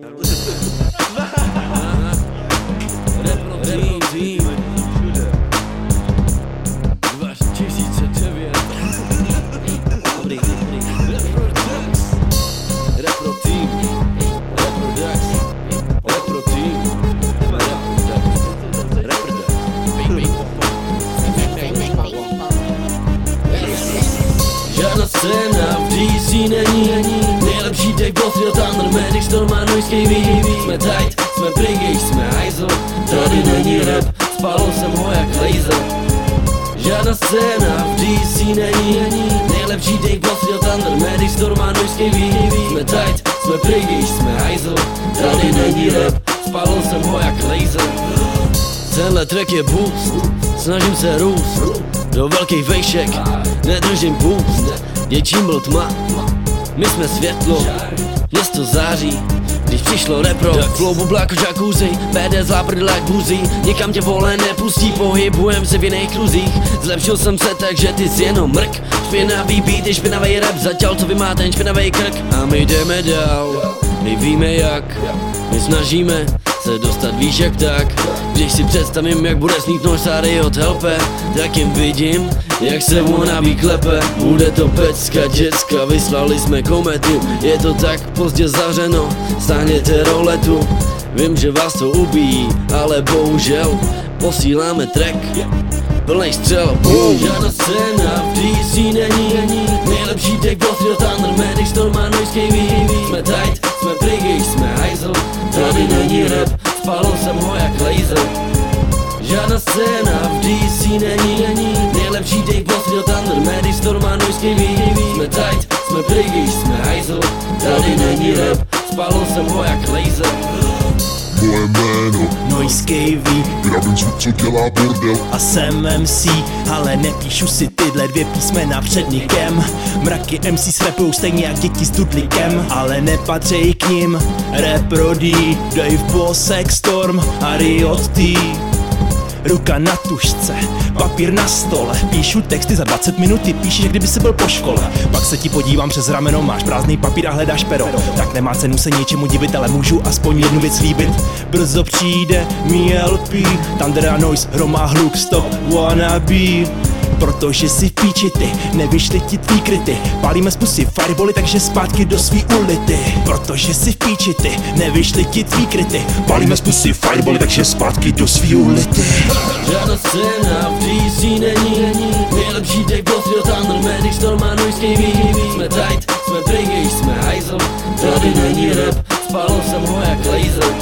Repro Team 2009. Dobrý. Repro Team. Repro Team. Žádná scéna v DC není. Nejlepší deck Botrio, Thunder, Medic, Storm a Noise KV. Jsme tight, jsme brigade, jsme hajzl. Tady není rap, spálil jsem ho jak laser. Žádná scéna v DC není. Nejlepší deck Botrio, Thunder, Medic, Storm a Noise KV. Jsme tight, jsme brigade, jsme hajzl. Tady není rap, spálil jsem ho jak laser. Tenhle track je boost, snažím se růst do velkých vejšek, nedržím půst. Něčím byl tma, my jsme světlo, město září. Když přišlo repro, flow bubla jako jacuzzi, BD záprdla jak buzí. Nikam tě vole nepustí, pohybujem se v jiných kruzích. Zlepšil jsem se tak, že ty jsi jenom mrk. Špinavý beat je špinavý rap, zatímco vy máte ten špinavý krk. A my jdeme dál, my víme jak, my snažíme se dostat výš jak tak. Když si představím, jak bude snít nož Sary od Helpe, tak jen vidím, jak se wannabe klepe. Bude to pecka, děcka, vyslali jsme kometu. Je to tak pozdě zavřeno, stáhněte roletu. Vím, že vás to ubíjí, ale bohužel posíláme track plnej střel, boom. Žádná scéna v DC není. Nejlepší deck Botrio, Thunder, Medic, Storm a Noise KV. Jsme tight, jsme brigade, jsme hajzl. Tady není rap, spálil jsem ho jak laser. Žádná scéna v DC není. Nejlepší deck Botrio, Thunder, Medic, Storm a Noise KV. Jsme tight, jsme brigade, jsme hajzl. Tady není rap, spálil jsem ho jak laser. Moje jméno Noise KV, vyrabím zvuk, co dělá bordel. a jsem MC, ale nepíšu si tyhle dvě písmena před nikem. Mraky MC rapujou stejně jak děti s tudlikem, ale nepatří k nim. Repro D, Dave Bosek, Storm a Riot T. Ruka na tužce, papír na stole. Píšu texty za 20 minut, ty píšeš, jak kdyby si byl po škole. Pak se ti podívám přes rameno, máš prázdný papír a hledáš pero. Tak nemá cenu se něčemu divit, ale můžu aspoň jednu věc slíbit. Brzo přijde mi LP, Thunder a Noise, hromá hluk, stop, wannabe. Protože si v píči ty, nevyšly ti tvý kryty. Pálíme z pusy firebally, takže zpátky do svý ulity. Protože si v píči ty, nevyšly ti tvý kryty. Pálíme z pusy firebally, takže zpátky do svý ulity. Žádná scéna v DC není. Nejlepší deck Botrio, Thunder, Medic, Storm a Noise KV. Jsme tight, jsme brigade, jsme hajzl. Tady není rap, spálil jsem ho jak laser.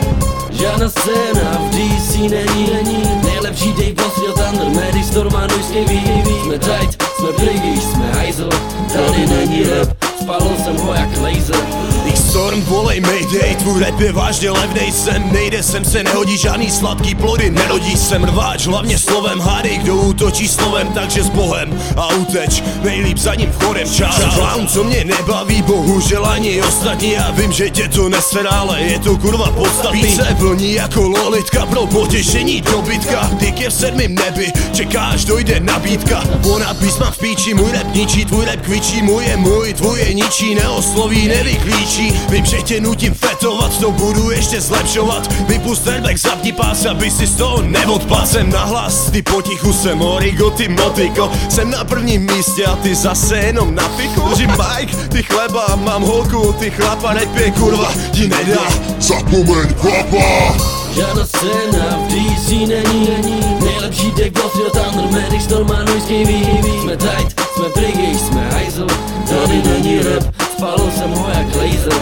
Žádná scéna v DC není. Nejlepší deck Botrio, Thunder, Medic, Storm a Noise KV. Jsme tight, jsme brigade, jsme hajzl. Tady není rap, spálil jsem ho jak laser. Storm, volej mayday, tvůj rap je vážně levnej sem. Nejde sem, se nehodí žádný sladký plody, nerodí sem rváč, hlavně slovem. Hádej, kdo útočí slovem, takže s Bohem a uteč, nejlíp za ním vchodem. Čau, clown, co mě nebaví, bohužel ani ostatní. Já vím, že tě to nesere, ale je to kurva podstatný. Více vlní jako lolitka pro potěšení dobytka. Dick je v 7. nebi, čekáš, dojde nabídka. Ona písma v píči, můj rap ničí, tvůj rap kvičí. Můj je můj, tvůj je ničí, neosloví, nevyklíčí. Vím, že tě nutím fetovat, to budu ještě zlepšovat. Vypust airbag, zapni pás, aby si z toho neodpadl. Jsem nahlas, ty potichu, jsem origo, ty motiko. Jsem na prvním místě a ty zase jenom na piku. Držím mic, ty chleba, mám holku, ty chlapa, rap je kurva, ti nedá. Zapomeň chlapa. Žádná scéna v DC není. Nejlepší deck Botrio, Thunder, Medic, Storm a Noise KV. Jsme tight, jsme brigade, jsme hajzl. Tady není rap, spálil jsem ho jak laser.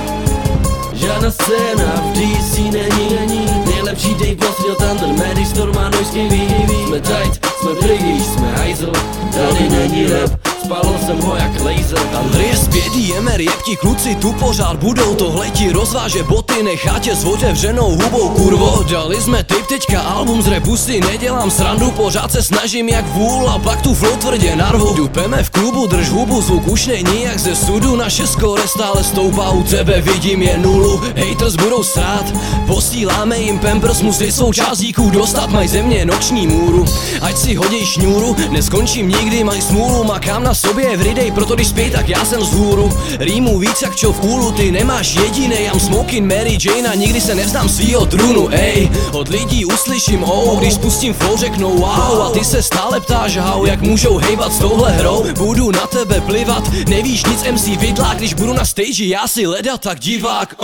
Žádná scéna v DC není. Nejlepší deck Botrio, Thunder, Medic, Storm a Noise KV. Jsme tight, jsme brigade, jsme hajzl. Tady není rap, spálil jsem ho jak laser. Thunder je zpět, jemer, jebti kluci tu pořád budou. Tohle ti rozváže boty, nechá tě s otevřenou hubou, kurvo. Dali jsme tip, teďka album z rapu si nedělám srandu. Pořád se snažím jak vůl a pak tu flow tvrdě narvu. Dupeme v klubu, drž hubu, zvuk už není jak ze sudu. Naše skóre stále stoupá, u tebe vidím je nulu. Haters budou srát, posíláme jim pampers, musí svou část díků dostat. Maj země noční můru, ať si hodí šňůru, neskončím nikdy, maj smůlu, makám na sobě everyday, proto když spěj, tak já jsem vzhůru. Rýmu víc jak čo v úlu, ty nemáš jedinej, I'm smoking Mary Jane a nikdy se nevzdám svýho trůnu, ej. Od lidí uslyším když spustím flow, řeknou wow a ty se stále ptáš how, jak můžou hejbat s touhle hrou. Budu na tebe plivat, nevíš nic MC vidlák, když budu na stage, já si leda tak divák.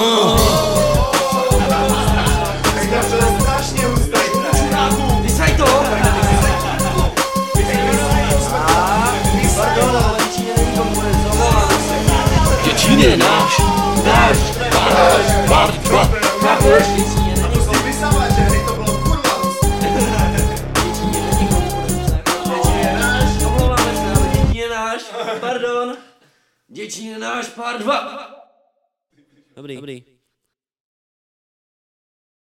Děčín je náš, part 2. Chápeš? Pardon. Děčín je náš, part 2. Dobrý.